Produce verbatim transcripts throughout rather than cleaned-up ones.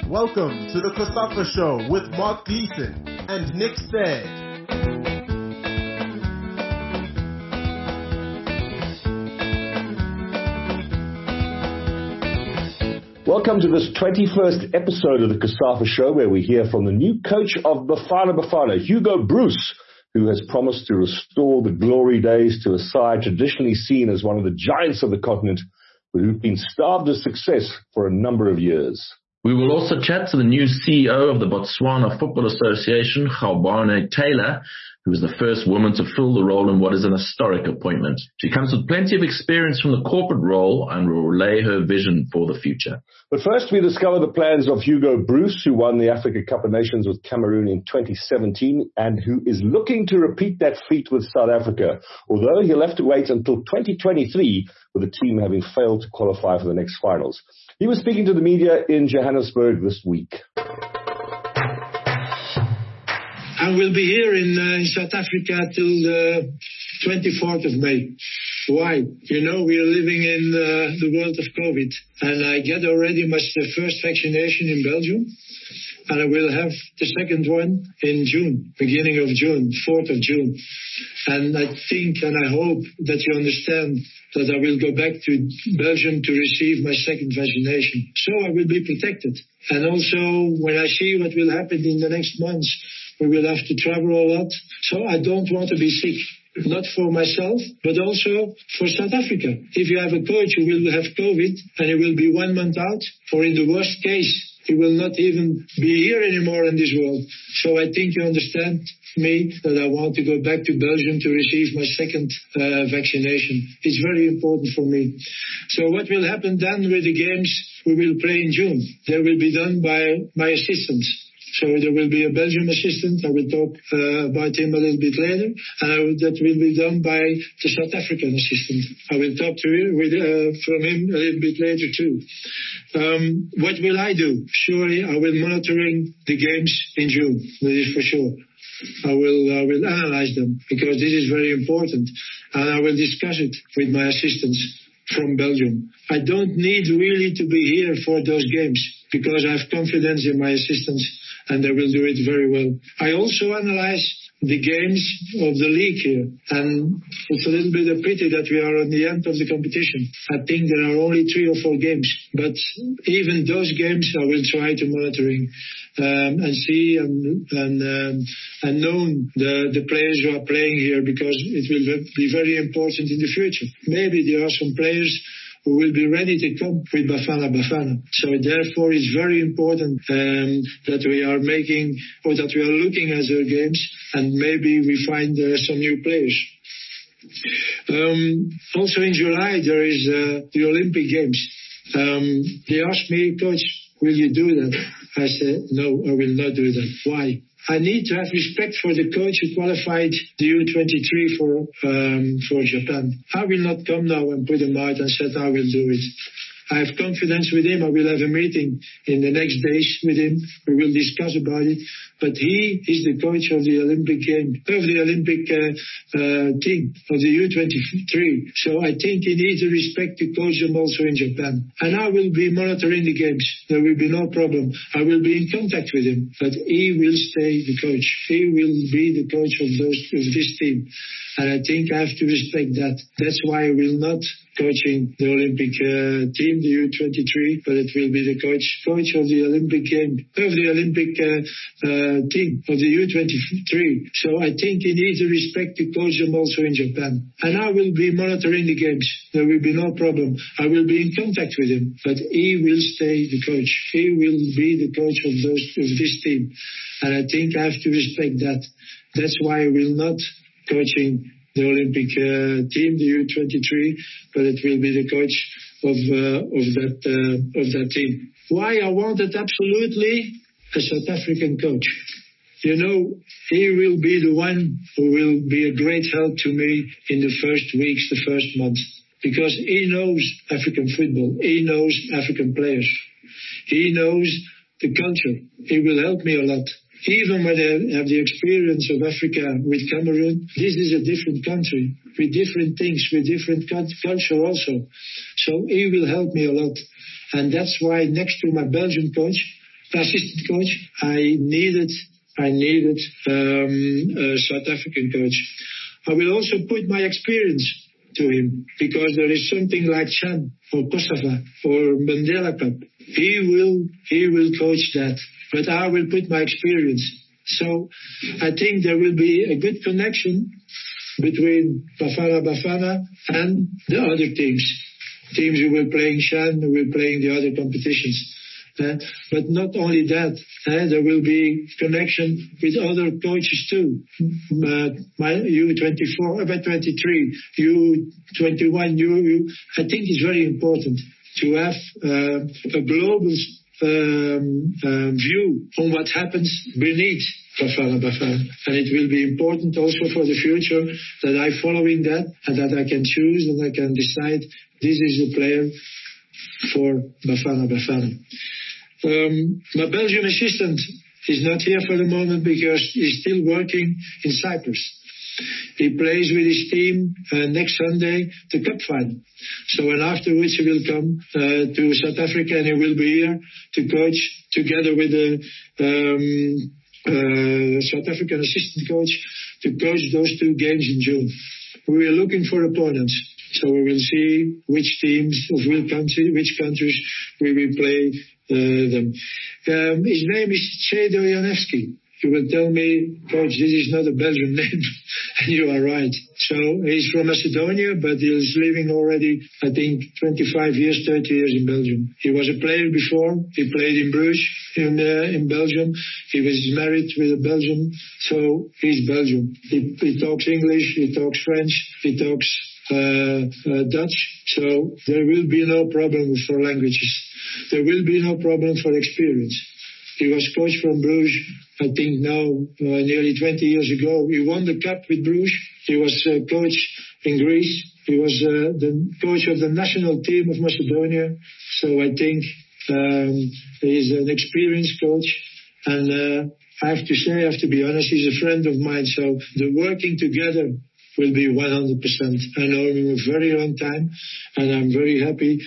Welcome to the COSAFA Show with Mark Gleason and Nick Stead. Welcome to this twenty-first episode of the COSAFA Show, where we hear from the new coach of Bafana Bafana, Hugo Broos, who has promised to restore the glory days to a side traditionally seen as one of the giants of the continent, but who've been starved of success for a number of years. We will also chat to the new C E O of the Botswana Football Association, Gaubane Taylor, who is the first woman to fill the role in what is an historic appointment. She comes with plenty of experience from the corporate role and will relay her vision for the future. But first, we discover the plans of Hugo Broos, who won the Africa Cup of Nations with Cameroon in twenty seventeen and who is looking to repeat that feat with South Africa, although he'll have to wait until twenty twenty-three with the team having failed to qualify for the next finals. He was speaking to the media in Johannesburg this week. I will be here in, uh, in South Africa till the twenty-fourth of May. Why? You know, we are living in uh, the world of COVID, and I get already my first vaccination in Belgium, and I will have the second one in June, beginning of June, fourth of June. And I think and I hope that you understand that I will go back to Belgium to receive my second vaccination. So I will be protected. And also, when I see what will happen in the next months, we will have to travel a lot. So I don't want to be sick. Not for myself, but also for South Africa. If you have a coach who will have COVID and he will be one month out, or in the worst case, he will not even be here anymore in this world. So I think you understand me that I want to go back to Belgium to receive my second uh, vaccination. It's very important for me. So what will happen then with the games we will play in June? They will be done by my assistants. So there will be a Belgian assistant. I will talk uh, about him a little bit later. And I will, that will be done by the South African assistant. I will talk to him with, uh, from him a little bit later too. Um, what will I do? Surely I will monitoring the games in June. That is for sure. I will, I will analyze them because this is very important. And I will discuss it with my assistants from Belgium. I don't need really to be here for those games because I have confidence in my assistants and they will do it very well. I also analyze the games of the league here, and it's a little bit of pity that we are on the end of the competition. I think there are only three or four games, but even those games I will try to monitoring um, and see and and, um, and know the, the players who are playing here because it will be very important in the future. Maybe there are some players who will be ready to come with Bafana Bafana. So therefore it's very important um, that we are making or that we are looking at our games and maybe we find uh, some new players. Um, also in July there is uh, the Olympic Games. Um, they asked me, Coach, will you do that? I said, no, I will not do that. Why? I need to have respect for the coach who qualified the U twenty-three for um, for Japan. I will not come now and put him out and say I will do it. I have confidence with him. I will have a meeting in the next days with him. We will discuss about it. But he is the coach of the Olympic game, of the Olympic uh, uh, team, of the U twenty-three. So I think he needs to respect to coach them also in Japan. And I will be monitoring the games. There will be no problem. I will be in contact with him. But he will stay the coach. He will be the coach of, those, of this team. And I think I have to respect that. That's why I will not coaching the Olympic uh, team, the U twenty-three, but it will be the coach coach of the Olympic game, of the Olympic uh, uh, team, of the U twenty-three. So I think he needs to respect to coach them also in Japan. And I will be monitoring the games. There will be no problem. I will be in contact with him, but he will stay the coach. He will be the coach of, those, of this team. And I think I have to respect that. That's why I will not coaching the Olympic uh, team, the U twenty-three, but it will be the coach of uh, of that uh, of that team. Why I wanted absolutely a South African coach. You know, he will be the one who will be a great help to me in the first weeks, the first months, because he knows African football. He knows African players. He knows the culture. He will help me a lot. Even when I have the experience of Africa with Cameroon, this is a different country, with different things, with different culture also. So he will help me a lot. And that's why next to my Belgian coach, assistant coach. I needed, I needed um, a South African coach. I will also put my experience to him, because there is something like Chan or Kosovo or Mandela Cup. He will, he will coach that, but I will put my experience. So I think there will be a good connection between Bafana Bafana and the other teams. Teams who will playing Chan, who will playing the other competitions. Uh, but not only that, uh, there will be connection with other coaches too. Uh, my U twenty-four, uh, twenty-three, U twenty-one, U, U. I think it's very important to have uh, a global um, uh, view on what happens beneath Bafana Bafana. And it will be important also for the future that I following that and that I can choose and I can decide this is a player for Bafana Bafana. Um, my Belgian assistant is not here for the moment because he's still working in Cyprus. He plays with his team uh, next Sunday, the cup final. So, and afterwards he will come uh, to South Africa and he will be here to coach together with the um, uh, South African assistant coach to coach those two games in June. We are looking for opponents. So we will see which teams of which country, which countries we will play uh, them. Um, his name is Che Dojanevski. You will tell me, Coach, this is not a Belgian name. And you are right. So he's from Macedonia, but he's living already, I think, twenty-five years, thirty years in Belgium. He was a player before. He played in Bruges in, uh, in Belgium. He was married with a Belgian. So he's Belgian. He, he talks English. He talks French. He talks Uh, uh, Dutch, so there will be no problem for languages. There will be no problem for experience. He was coach from Bruges, I think now uh, nearly twenty years ago. He won the cup with Bruges. He was uh, coach in Greece. He was uh, the coach of the national team of Macedonia. So I think um, he's an experienced coach. And uh, I have to say, I have to be honest, he's a friend of mine. So the working together will be one hundred percent. I know him a very long time, and I'm very happy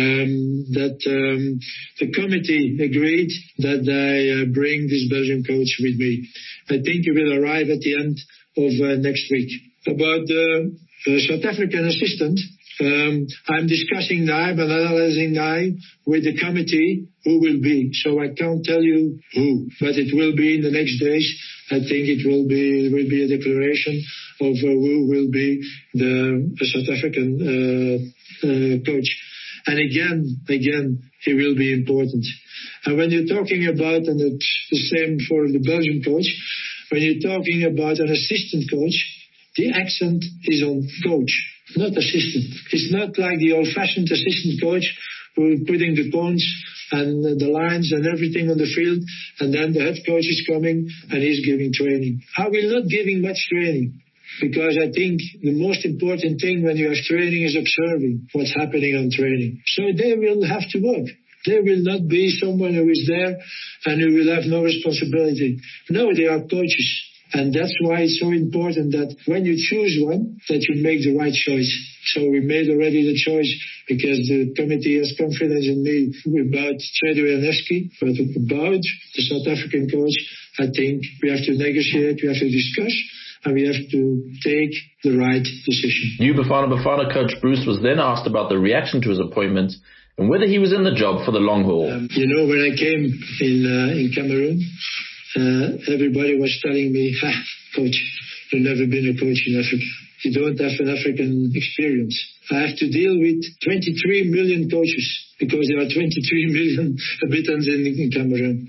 um, that um, the committee agreed that I uh, bring this Belgian coach with me. I think he will arrive at the end of uh, next week. About the uh, South African assistant, um, I'm discussing now, I'm analyzing now with the committee who will be. So I can't tell you who, but it will be in the next days. I think it will be it will be a declaration of uh, who will be the, the South African uh, uh, coach. And again, again, he will be important. And when you're talking about, and it's the same for the Belgian coach, when you're talking about an assistant coach, the accent is on coach, not assistant. It's not like the old-fashioned assistant coach who is putting the cones and the lines and everything on the field, and then the head coach is coming and he's giving training. I will not giving much training, because I think the most important thing when you have training is observing what's happening on training. So they will have to work. There will not be someone who is there and who will have no responsibility. No, they are coaches. And that's why it's so important that when you choose one, that you make the right choice. So we made already the choice because the committee has confidence in me about Che Dojanevski, but about the South African coach, I think we have to negotiate, we have to discuss, and we have to take the right decision. New Bafana Bafana coach Bruce was then asked about the reaction to his appointment and whether he was in the job for the long haul. Um, you know, when I came in uh, in Cameroon, uh, everybody was telling me, ha, coach, you've never been a coach in Africa. You don't have an African experience. I have to deal with twenty-three million coaches because there are twenty-three million habitants in, in Cameroon.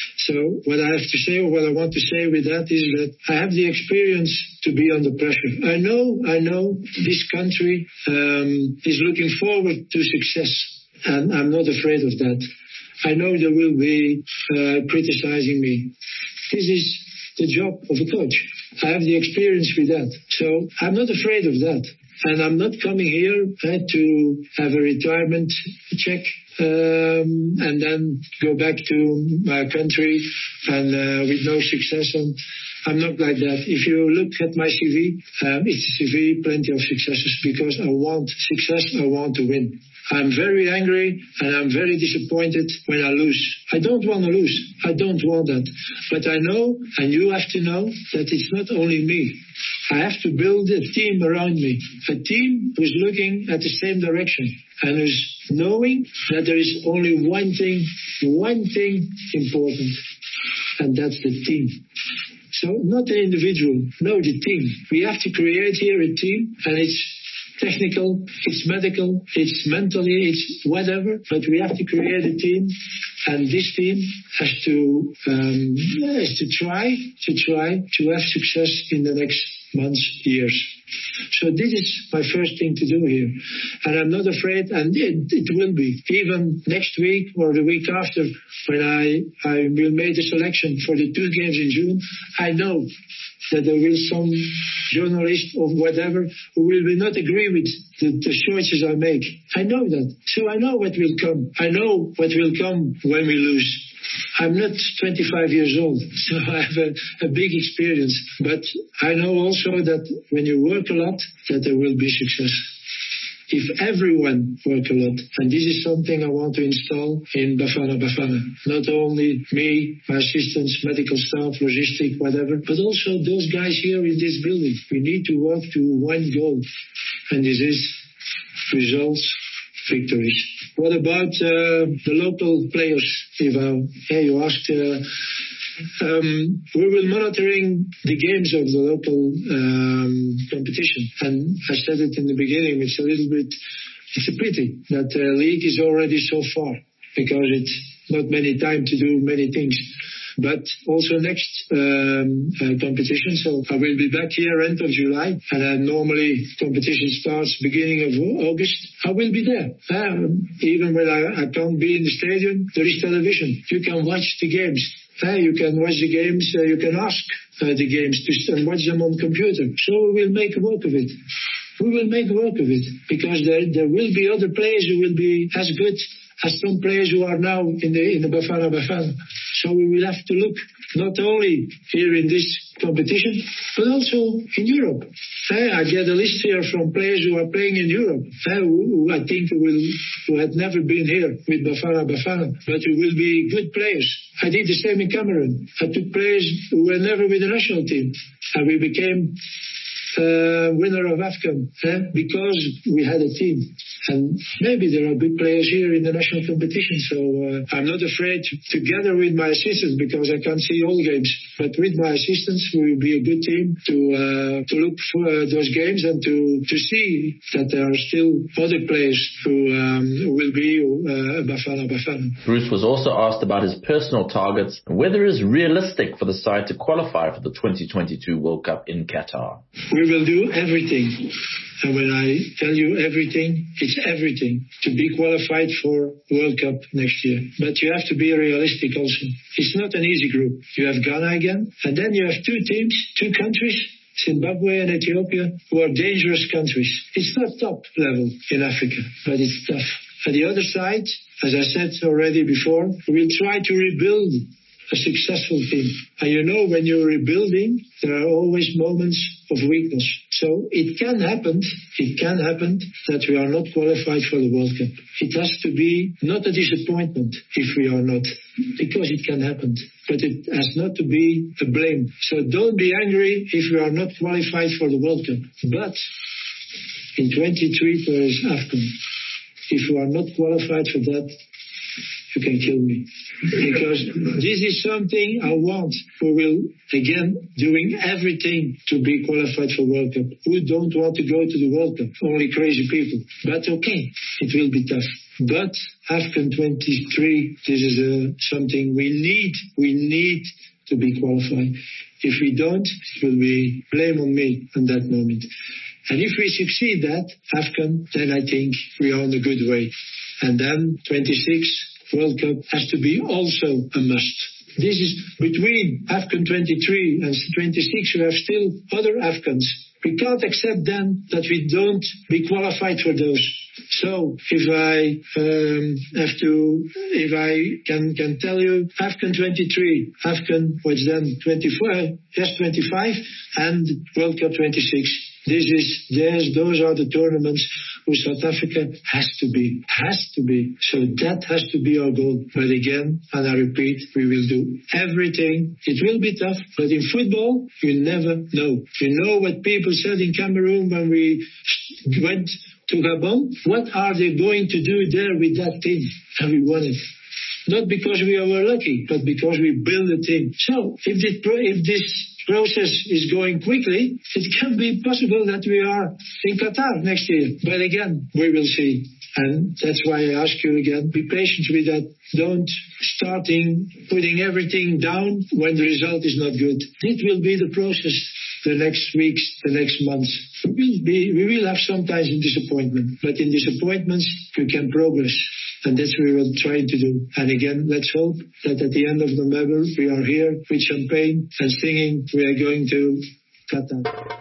So what I have to say, or what I want to say with that is that I have the experience to be under pressure. I know, I know this country um, is looking forward to success, and I'm not afraid of that. I know they will be uh, criticizing me. This is the job of a coach. I have the experience with that. So I'm not afraid of that. And I'm not coming here uh, to have a retirement check um, and then go back to my country and uh, with no success. And I'm not like that. If you look at my C V, um, it's a C V, plenty of successes, because I want success, I want to win. I'm very angry and I'm very disappointed when I lose. I don't want to lose. I don't want that. But I know, and you have to know, that it's not only me. I have to build a team around me. A team who's looking at the same direction and who's knowing that there is only one thing, one thing important, and that's the team. So not the individual, no, the team. We have to create here a team, and it's technical, it's medical, it's mentally, it's whatever, but we have to create a team, and this team has to um, has to try to try to have success in the next months, years. So this is my first thing to do here, and I'm not afraid, and it, it will be even next week or the week after when I I will make the selection for the two games in June. I know that there will some journalist or whatever who will not agree with the, the choices I make. I know that. So I know what will come. I know what will come when we lose. I'm not twenty-five years old, so I have a, a big experience. But I know also that when you work a lot, that there will be success. If everyone work a lot, and this is something I want to install in Bafana Bafana. Not only me, my assistants, medical staff, logistic, whatever, but also those guys here in this building. We need to work to one goal, and this is results, victories. What about uh, the local players, Eva? Yeah, you asked. Uh, Um, we will monitoring the games of the local um, competition, and I said it in the beginning. It's a little bit, it's a pity that the league is already so far because it's not many time to do many things. But also next um, uh, competition, so I will be back here end of July, and then normally competition starts beginning of August. I will be there. Um, even when I, I can't be in the stadium, there is television. You can watch the games. Uh, you can watch the games, uh, you can ask uh, the games to, and watch them on computer. So we will make work of it. We will make work of it because there, there will be other players who will be as good as some players who are now in the in the Bafana Bafana. So we will have to look not only here in this competition, but also in Europe. Uh, I get a list here from players who are playing in Europe, uh, who, who I think will, who had never been here with Bafana Bafana, but who will be good players. I did the same in Cameroon. I took players who were never with the national team, and we became uh, winner of AFCON uh, because we had a team. And maybe there are good players here in the national competition, so uh, I'm not afraid to, together with my assistants, because I can't see all games, but with my assistants we will be a good team to uh, to look for uh, those games and to, to see that there are still other players who um, will be uh, Bafana Bafana. Bruce was also asked about his personal targets and whether it is realistic for the side to qualify for the twenty twenty-two World Cup in Qatar. We will do everything. And when I tell you everything, it's everything to be qualified for World Cup next year. But you have to be realistic also. It's not an easy group. You have Ghana again, and then you have two teams, two countries, Zimbabwe and Ethiopia, who are dangerous countries. It's not top level in Africa, but it's tough. On the other side, as I said already before, we'll try to rebuild a successful team. And you know, when you're rebuilding, there are always moments of weakness. So it can happen, it can happen that we are not qualified for the World Cup. It has to be not a disappointment if we are not, because it can happen. But it has not to be a blame. So don't be angry if we are not qualified for the World Cup. But in twenty-three there is AFCON. If you are not qualified for that, you can kill me. Because this is something I want. We will, again, doing everything to be qualified for World Cup. Who don't want to go to the World Cup? Only crazy people. But okay, it will be tough. But AFCON twenty-three, this is uh, something we need. We need to be qualified. If we don't, it will be blame on me at that moment. And if we succeed that, AFCON, then I think we are on a good way. And then twenty-six, World Cup has to be also a must. This is between AFCON twenty-three and twenty-six, we have still other AFCONs. We can't accept then that we don't be qualified for those. So if I um, have to, if I can can tell you, AFCON twenty-three, AFCON was then twenty-four, yes twenty-five, and World Cup twenty-six. This is, there's, those are the tournaments where South Africa has to be, has to be. So that has to be our goal. But again, and I repeat, we will do everything. It will be tough, but in football, you never know. You know what people said in Cameroon when we went to Gabon? What are they going to do there with that team? And we won it. Not because we were lucky, but because we built a team. So if this, if this process is going quickly, it can be possible that we are in Qatar next year. But again, we will see. And that's why I ask you again, be patient with that. Don't starting putting everything down when the result is not good. It will be the process the next weeks, the next months. We will, be, we will have sometimes a disappointment, but in disappointments, you can progress. And that's what we will try to do. And again, let's hope that at the end of November, we are here with champagne and singing. We are going to Qatar.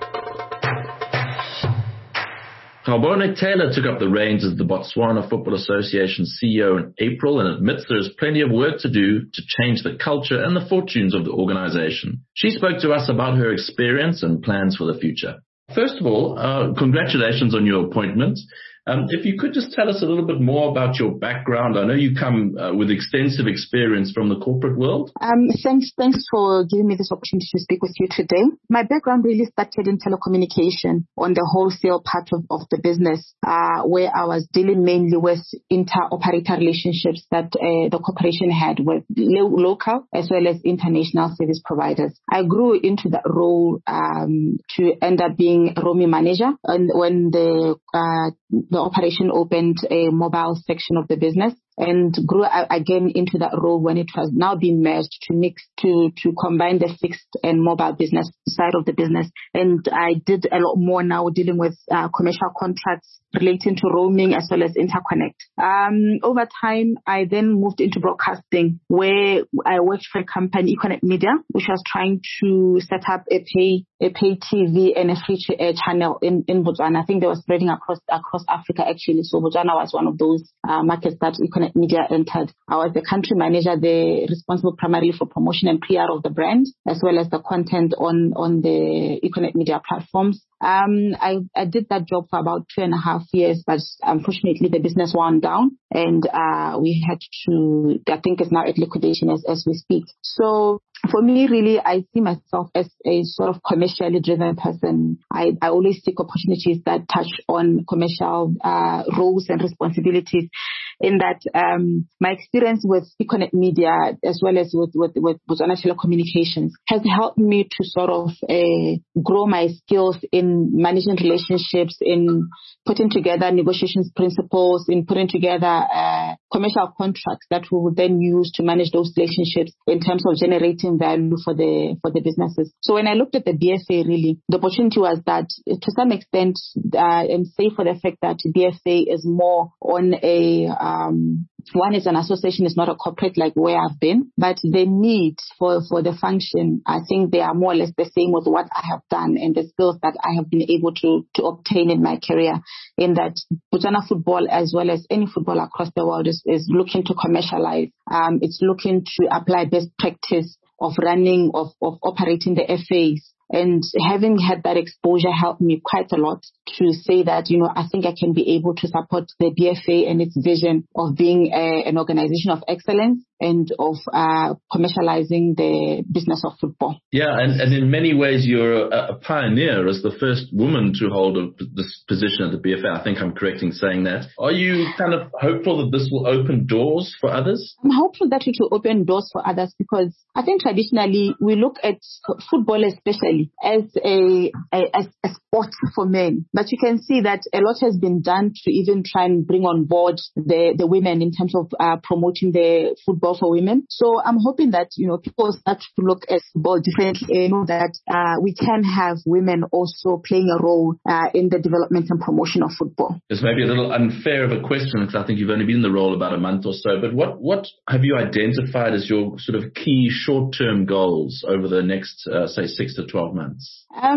Gaborone Taylor took up the reins as the Botswana Football Association C E O in April and admits there is plenty of work to do to change the culture and the fortunes of the organization. She spoke to us about her experience and plans for the future. First of all, uh, congratulations on your appointment. Um, if you could just tell us a little bit more about your background. I know you come uh, with extensive experience from the corporate world. Um, thanks, thanks for giving me this opportunity to speak with you today. My background really started in telecommunication on the wholesale part of, of the business, uh, where I was dealing mainly with inter-operator relationships that uh, the corporation had with lo- local as well as international service providers. I grew into that role um, to end up being a roaming manager, and when the uh, the operation opened a mobile section of the business, and grew again into that role when it was now being merged to mix to to combine the fixed and mobile business side of the business. And I did a lot more now dealing with uh, commercial contracts relating to roaming as well as interconnect. Um, over time, I then moved into broadcasting, where I worked for a company, Econet Media, which was trying to set up a pay a pay T V and a free to air channel in, in Botswana. I think they were spreading across across Africa actually. So Botswana was one of those uh, markets that Econet Media entered. I was the country manager there, responsible primarily for promotion and P R of the brand, as well as the content on, on the Econet Media platforms. Um, I, I did that job for about two and a half years, but unfortunately the business wound down, and uh, we had to, I think it's now at liquidation as, as we speak. So for me, really, I see myself as a sort of commercially driven person. I, I always seek opportunities that touch on commercial uh, roles and responsibilities. In that, um, my experience with Econet Media as well as with, with, with Botswana Telecommunications has helped me to sort of uh, grow my skills in managing relationships, in putting together negotiations principles, in putting together uh, commercial contracts that we would then use to manage those relationships in terms of generating value for the for the businesses. So when I looked at the B F A, really, the opportunity was that to some extent, uh, and say for the fact that B F A is more on a Um, one is an association, is not a corporate like where I've been, but the need for, for the function, I think they are more or less the same with what I have done and the skills that I have been able to, to obtain in my career, in that Botswana football, as well as any football across the world, is, is looking to commercialize. Um, it's looking to apply best practice of running, of, of operating the F As. And having had that exposure helped me quite a lot to say that, you know, I think I can be able to support the B F A and its vision of being a, an organization of excellence and of uh, commercializing the business of football. Yeah, and, and in many ways you're a, a pioneer as the first woman to hold a, this position at the B F A. I think I'm correct in saying that. Are you kind of hopeful that this will open doors for others? I'm hopeful that it will open doors for others, because I think traditionally we look at football especially as a, a, as a sport for men. But you can see that a lot has been done to even try and bring on board the, the women in terms of uh, promoting the football for women. So I'm hoping that, you know, people start to look at football differently, you know, that uh, we can have women also playing a role uh, in the development and promotion of football. It's maybe a little unfair of a question, because I think you've only been in the role about a month or so, but what, what have you identified as your sort of key short-term goals over the next, uh, say, six to twelve months? Um,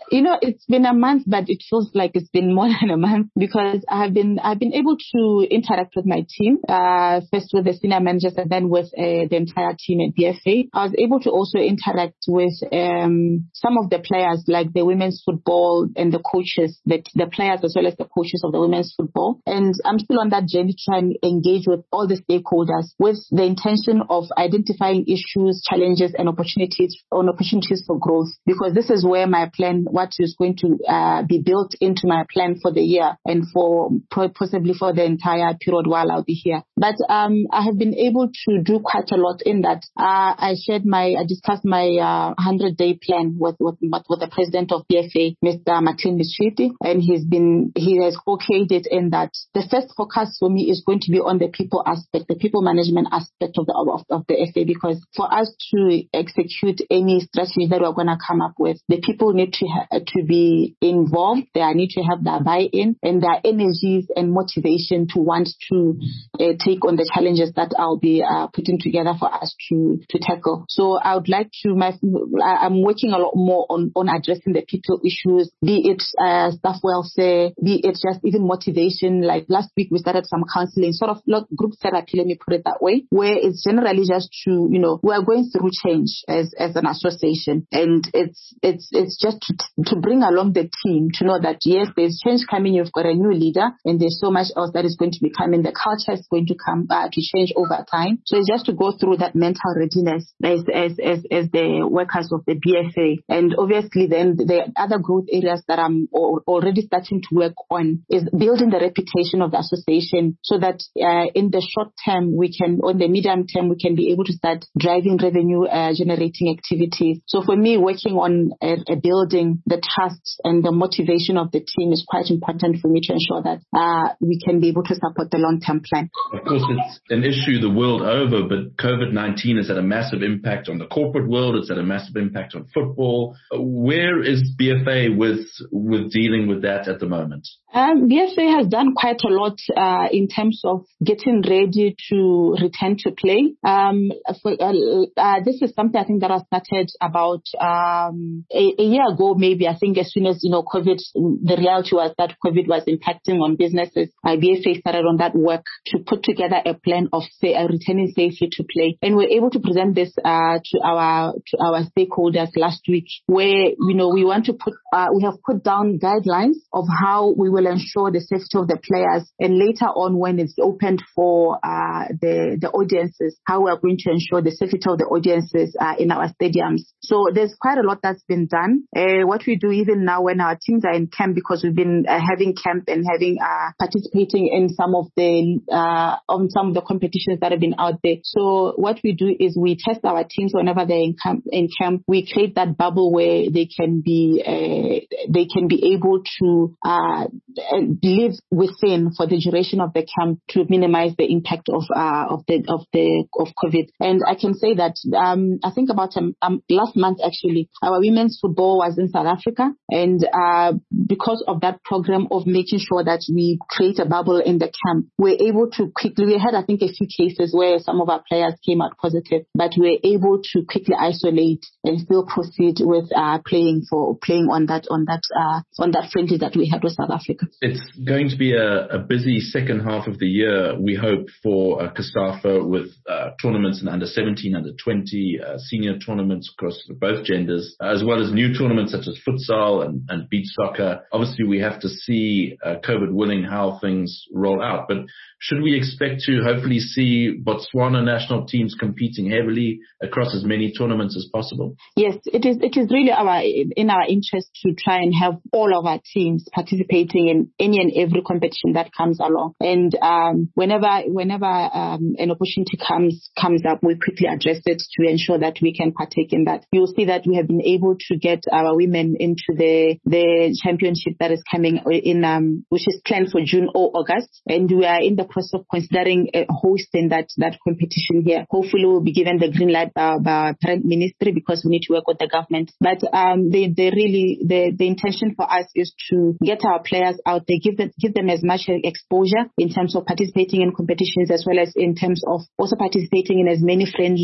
You know, it's been a month, but it feels like it's been more than a month because I've been I've been able to interact with my team, uh, first with the senior managers and then with uh, the entire team at B F A. I was able to also interact with um, some of the players, like the women's football and the coaches, the, the players as well as the coaches of the women's football. And I'm still on that journey to try and engage with all the stakeholders with the intention of identifying issues, challenges, and opportunities on opportunities for growth. Because this is where my plan, what is going to uh, be built into my plan for the year and for possibly for the entire period while I'll be here. But um, I have been able to do quite a lot in that. Uh, I shared my, I discussed my uh, hundred-day plan with, with with the president of B F A, Mister Martin Mishiti, and he's been he has okayed it in that the first focus for me is going to be on the people aspect, the people management aspect of the of, of the F A, because for us to execute any strategy that we're going to come up with, the people need to ha- to be involved. They need to have their buy-in and their energies and motivation to want to uh, take on the challenges that I'll be uh, putting together for us to to tackle. So I would like to. My, I'm working a lot more on on addressing the people issues, be it uh, staff welfare, be it just even motivation. Like last week we started some counseling, sort of like group therapy. Let me put it that way, where it's generally just to you know we are going through change as as an association, and it's it's it's just to, to bring along the team to know that yes, there's change coming. You've got a new leader, and there's so much else that is going to be coming. The culture is going to come uh, to change over time. So it's just to go through that mental readiness as as as, as the workers of the B F A. And obviously then the other growth areas that I'm already starting to work on is building the reputation of the association so that uh, in the short term we can, on the medium term, we can be able to start driving revenue uh, generating activities. So for me, working on uh, uh, building the trust and the motivation of the team is quite important for me to ensure that uh, we can be able to support the long-term plan. Of course, it's an issue the world over, but COVID nineteen has had a massive impact on the corporate world. It's had a massive impact on football. Where is B F A with with dealing with that at the moment? Um, B F A has done quite a lot uh, in terms of getting ready to return to play. Um, for, uh, uh, this is something I think that I started about um, a, a year ago, maybe. I think as soon as you know COVID, the reality was that COVID was impacting on businesses. Uh, B F A started on that work to put together a plan of say uh, returning safely to play, and we're able to present this uh, to our to our stakeholders last week, where you know we want to put uh, we have put down guidelines of how we will ensure the safety of the players, and later on when it's opened for uh, the the audiences, how we are going to ensure the safety of the audiences uh, in our stadiums. So there's quite a lot that's been done. Uh, what we do even now when our teams are in camp, because we've been uh, having camp and having uh, participating in some of the uh, on some of the competitions that have been out there. So what we do is we test our teams whenever they're in camp. In camp, we create that bubble where they can be uh, they can be able to uh, live within for the duration of the camp to minimize the impact of uh, of the of the of COVID. And I can say that um, I think about um, um, last month actually, our women's football was in South Africa, and uh, because of that program of making sure that we create a bubble in the camp, we're able to quickly. We had I think a few cases where some of our players came out positive, but we're able to quickly isolate and still proceed with uh, playing for playing on that on that uh, on that friendly that we had with South Africa. It's going to be a, a busy second half of the year, we hope, for uh, COSAFA with uh, tournaments in under seventeen, under twenty, uh, senior tournaments across both genders, as well as new tournaments such as futsal and, and beach soccer. Obviously, we have to see, uh, COVID willing, how things roll out. But should we expect to hopefully see Botswana national teams competing heavily across as many tournaments as possible? Yes, it is. It is really our in our interest to try and have all of our teams participating in any and every competition that comes along. And um, whenever whenever um, an opportunity comes comes up, we quickly address it to ensure that we can partake in that. You'll see that we have been able to get our women into the the championship that is coming in, um, which is planned for June or August, and we are in the process of considering uh, hosting that that competition here. Hopefully, we'll be given the green light by, by our parent ministry, because we need to work with the government. But um, they they really the the intention for us is to get our players out there, give them give them as much exposure in terms of participating in competitions, as well as in terms of also participating in as many friendlies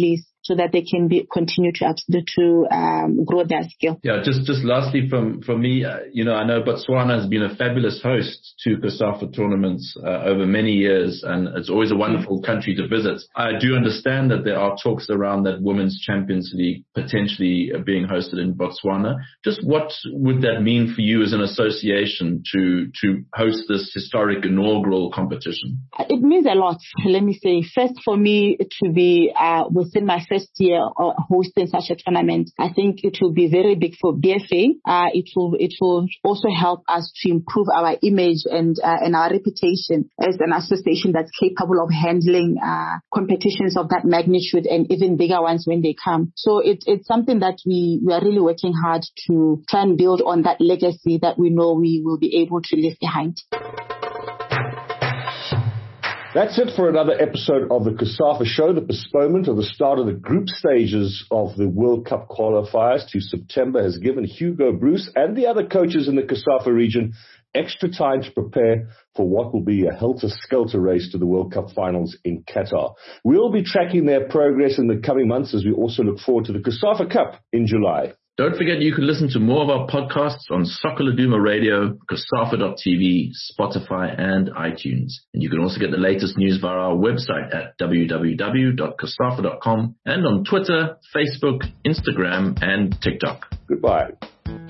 so that they can be continue to to um, grow their skill. Yeah, just just lastly from from me, uh, you know, I know Botswana has been a fabulous host to COSAFA tournaments uh, over many years, and it's always a wonderful country to visit. I do understand that there are talks around that Women's Champions League potentially being hosted in Botswana. Just what would that mean for you as an association to to host this historic inaugural competition? It means a lot. Let me say, first for me to be uh, within my first year of hosting such a tournament, I think it will be very big for B F A. Uh, it will it will also help us to improve our image and uh, and our reputation as an association that's capable of handling uh, competitions of that magnitude and even bigger ones when they come. So it, it's something that we, we are really working hard to try and build on that legacy that we know we will be able to leave behind. That's it for another episode of the COSAFA Show. The postponement of the start of the group stages of the World Cup qualifiers to September has given Hugo Broos and the other coaches in the COSAFA region extra time to prepare for what will be a helter-skelter race to the World Cup finals in Qatar. We'll be tracking their progress in the coming months as we also look forward to the COSAFA Cup in July. Don't forget you can listen to more of our podcasts on Soccer Laduma Radio, COSAFA dot T V, Spotify, and iTunes. And you can also get the latest news via our website at w w w dot cosafa dot com and on Twitter, Facebook, Instagram, and TikTok. Goodbye.